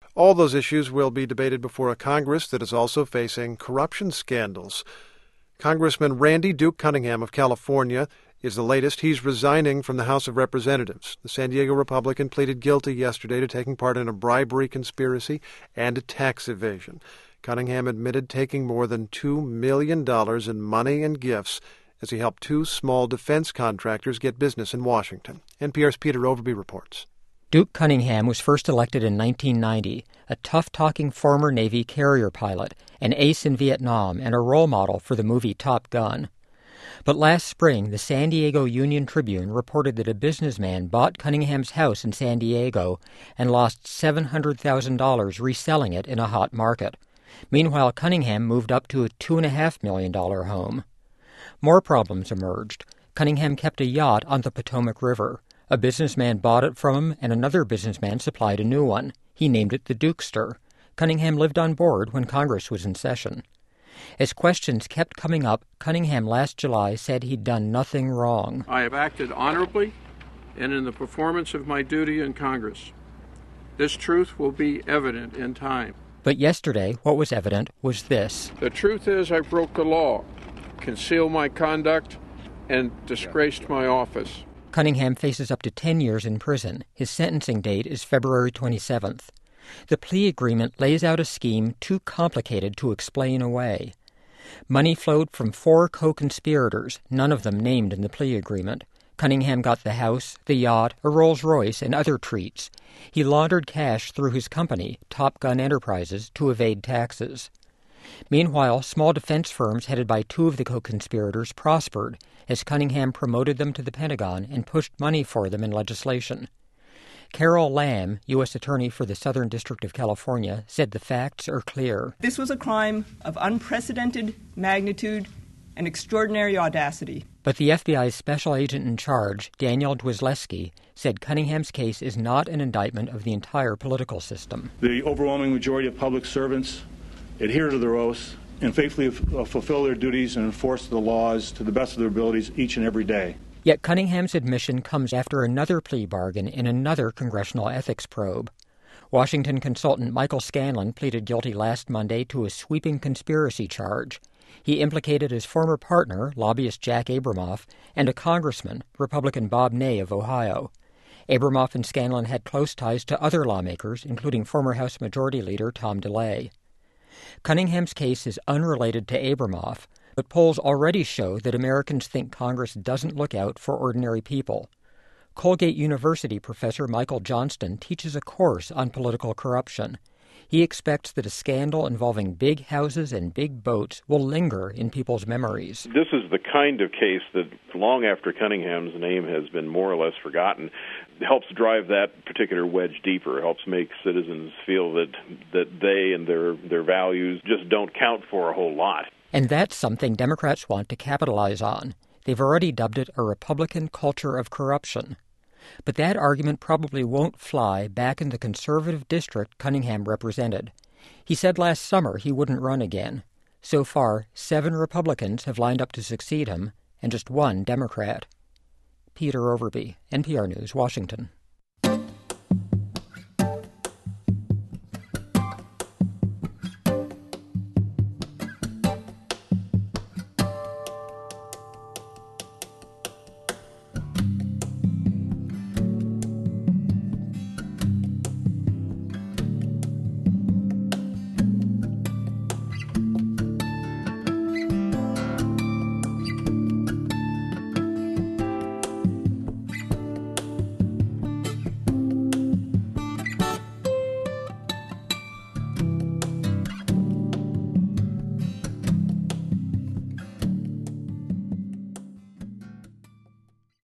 All those issues will be debated before a Congress that is also facing corruption scandals. Congressman Randy Duke Cunningham of California is the latest. He's resigning from the House of Representatives. The San Diego Republican pleaded guilty yesterday to taking part in a bribery conspiracy and a tax evasion. Cunningham admitted taking more than $2 million in money and gifts as he helped two small defense contractors get business in Washington. NPR's Peter Overby reports. Duke Cunningham was first elected in 1990, a tough-talking former Navy carrier pilot, an ace in Vietnam, and a role model for the movie Top Gun. But last spring, the San Diego Union-Tribune reported that a businessman bought Cunningham's house in San Diego and lost $700,000 reselling it in a hot market. Meanwhile, Cunningham moved up to a $2.5 million home. More problems emerged. Cunningham kept a yacht on the Potomac River. A businessman bought it from him, and another businessman supplied a new one. He named it the Dukester. Cunningham lived on board when Congress was in session. As questions kept coming up, Cunningham last July said he'd done nothing wrong. I have acted honorably and in the performance of my duty in Congress. This truth will be evident in time. But yesterday, what was evident was this. The truth is I broke the law, concealed my conduct, and disgraced my office. Cunningham faces up to 10 years in prison. His sentencing date is February 27th. The plea agreement lays out a scheme too complicated to explain away. Money flowed from 4 co-conspirators, none of them named in the plea agreement. Cunningham got the house, the yacht, a Rolls-Royce, and other treats. He laundered cash through his company, Top Gun Enterprises, to evade taxes. Meanwhile, small defense firms headed by 2 of the co-conspirators prospered as Cunningham promoted them to the Pentagon and pushed money for them in legislation. Carol Lamb, U.S. Attorney for the Southern District of California, said the facts are clear. This was a crime of unprecedented magnitude and extraordinary audacity. But the FBI's special agent in charge, Daniel Dwizleski, said Cunningham's case is not an indictment of the entire political system. The overwhelming majority of public servants adhere to their oaths and faithfully fulfill their duties and enforce the laws to the best of their abilities each and every day. Yet Cunningham's admission comes after another plea bargain in another congressional ethics probe. Washington consultant Michael Scanlon pleaded guilty last Monday to a sweeping conspiracy charge. He implicated his former partner, lobbyist Jack Abramoff, and a congressman, Republican Bob Ney of Ohio. Abramoff and Scanlon had close ties to other lawmakers, including former House Majority Leader Tom DeLay. Cunningham's case is unrelated to Abramoff, but polls already show that Americans think Congress doesn't look out for ordinary people. Colgate University professor Michael Johnston teaches a course on political corruption. He expects that a scandal involving big houses and big boats will linger in people's memories. This is the kind of case that, long after Cunningham's name has been more or less forgotten, helps drive that particular wedge deeper, helps make citizens feel that they and their values just don't count for a whole lot. And that's something Democrats want to capitalize on. They've already dubbed it a Republican culture of corruption. But that argument probably won't fly back in the conservative district Cunningham represented. He said last summer he wouldn't run again. So far, 7 Republicans have lined up to succeed him, and just 1 Democrat. Peter Overby, NPR News, Washington.